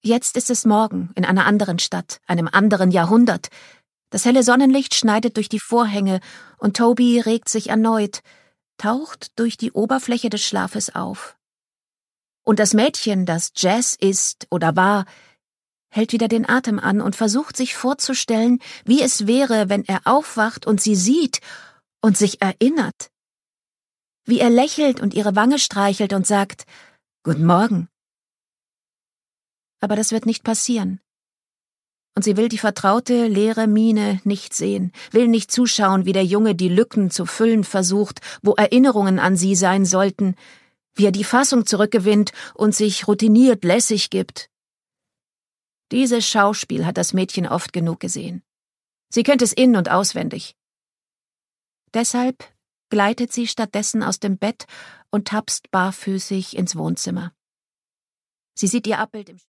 Jetzt ist es Morgen, in einer anderen Stadt, einem anderen Jahrhundert. Das helle Sonnenlicht schneidet durch die Vorhänge und Toby regt sich erneut, taucht durch die Oberfläche des Schlafes auf. Und das Mädchen, das Jazz ist oder war, hält wieder den Atem an und versucht sich vorzustellen, wie es wäre, wenn er aufwacht und sie sieht und sich erinnert. Wie er lächelt und ihre Wange streichelt und sagt, »Guten Morgen.« Aber das wird nicht passieren. Und sie will die vertraute, leere Miene nicht sehen, will nicht zuschauen, wie der Junge die Lücken zu füllen versucht, wo Erinnerungen an sie sein sollten, wie er die Fassung zurückgewinnt und sich routiniert lässig gibt. Dieses Schauspiel hat das Mädchen oft genug gesehen. Sie kennt es in- und auswendig. Deshalb gleitet sie stattdessen aus dem Bett und tapst barfüßig ins Wohnzimmer. Sie sieht ihr Abbild im